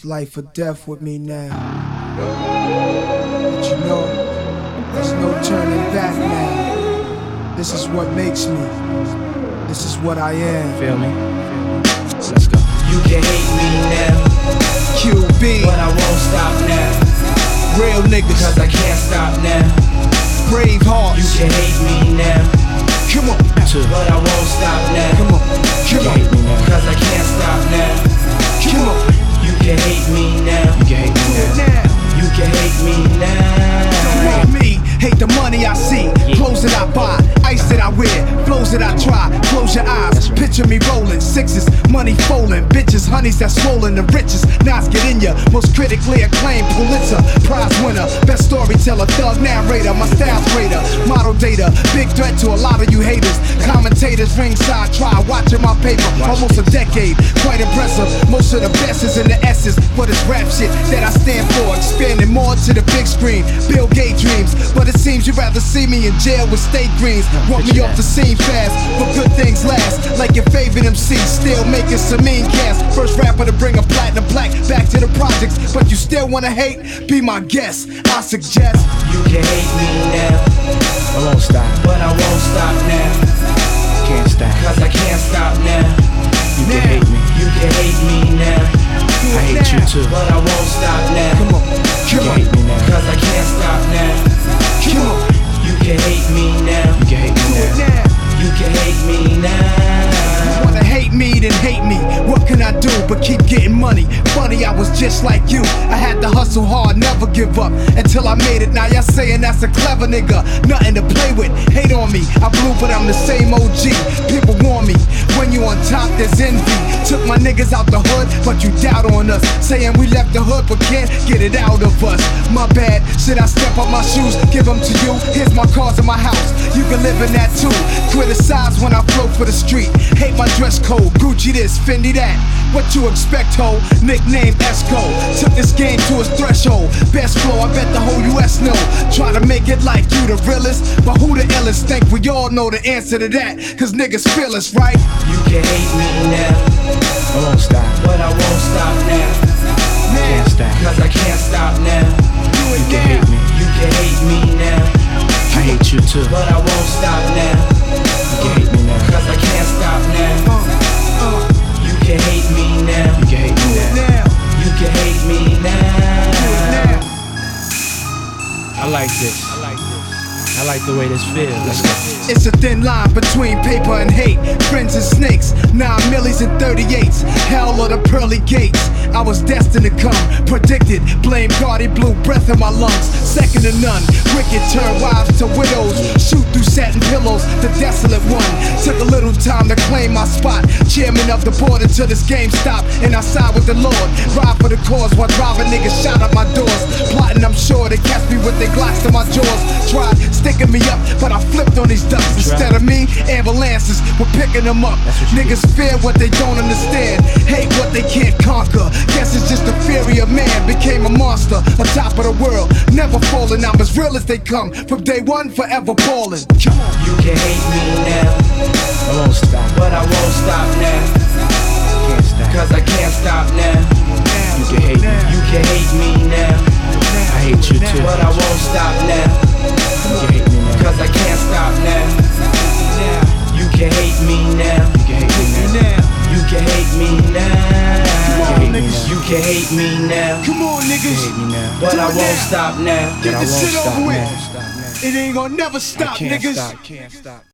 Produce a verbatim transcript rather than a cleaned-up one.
It's life or death with me now. But you know, there's no turning back now. This is what makes me. This is what I am. Feel me? Let's go. You can hate me now, Q B, but I won't stop now. real niggas, Cause I can't stop now. brave hearts. You can hate me now, Come on, but I won't stop now. come on, come on, hate me now. Cause I can't stop now. come on. You can hate me now. You can hate me now. Now, You can hate me now. don't want me. Hate the money I see, clothes that I buy, ice that I wear, flows that I try. Close your eyes, picture me rolling sixes, money folding, bitches, honeys that swollen the richest. Nas get in ya, most critically acclaimed Pulitzer Prize winner, best storyteller, thug narrator, my style's greater, model data, big threat to a lot of you haters. Commentators ringside try watching my paper, almost a decade, quite impressive. Most of the best is in the essence, but it's rap shit that I stand for, expanding more to the big screen. Bill Gates dreams, but it seems you'd rather see me in jail with state greens. Want me off the scene fast, but good things last. Like your favorite M C, still making some mean cast. First rapper to bring a platinum plaque back to the projects, but you still wanna hate? Be my guest, I suggest. You can hate me now, I won't stop. but I won't stop now. Can't stop. Cause I can't stop now. You can hate me. You can hate me now, I hate you too. but I won't stop now. Come on, You come can on, hate me now. Cause I can't stop now. come on, You can hate me now. You can hate me now. now. You can hate me now. Wanna hate me, then hate me. What can I do but keep getting money? Funny, I was just like you. I had to hustle hard, never give up until I made it. Now y'all saying that's a clever nigga, nothing to play with. Hate on me, I blew, but I'm the same O G. People warn me, when you on top, there's envy. Took my niggas out the hood, but you doubt on us. Saying we left the hood, but can't get it out of us. My bad, should I step up my shoes, give them to you? Here's my cars in my house, you can live in that too. Criticize when I flow for the street. Hate my dress code, Gucci this, Fendi that. What you expect, ho? Nickname Esco. Took this game to its threshold. Best flow, I bet the whole U S know. Try to make it like you the realest, but who the illest? Think we all know the answer to that, cause niggas feel us, right? You can hate me now, I won't stop. but I won't stop now. Can't stop. Cause I can't stop now. Do it You can now. hate me. You can hate me now, I hate you too. but I won't stop now. You can hate me now. Cause I can't stop now. Uh, uh, You can hate me now. You can hate do me it now. now. You can hate me Do it now. now. I like this. I like this. I like the way this feels. Let's go. It's a thin line between paper and hate. Friends and snakes, nine millies and thirty-eights. Hell or the pearly gates. I was destined to come, predicted. Blame God, he blew breath in my lungs. Second to none. Wicked turn wives to widows. Shoot through satin pillows, the desolate one. Took a little time to claim my spot. Chairman of the board until this game stopped. And I side with the Lord. Ride for the cause while driving niggas shot at my doors. Plotting, I'm sure they catch me with their glocks to my jaws. Tried sticking me up, but I flipped on these ducks. Instead of me, ambulances were picking them up. Niggas fear what they don't understand, hate what they can't conquer. Guess it's just the fury of man became a monster, on top of the world, never falling. I'm as real as they come, from day one, forever balling. Come on. You can hate me now, I won't stop. but I won't stop now. Can't stop. Cause I can't stop now. You can hate me. You can hate me now, I hate you too. but I won't stop now. You can hate me now. Cause I can't stop now. You can hate me now. You can hate me now. Now, You can hate me come on, now. niggas. You can hate me now, Come on, You niggas. can hate me now. but Do I it won't now. stop now. Get But I this won't shit stop over with. now. It ain't gonna never I stop, can't niggas. stop. Can't stop.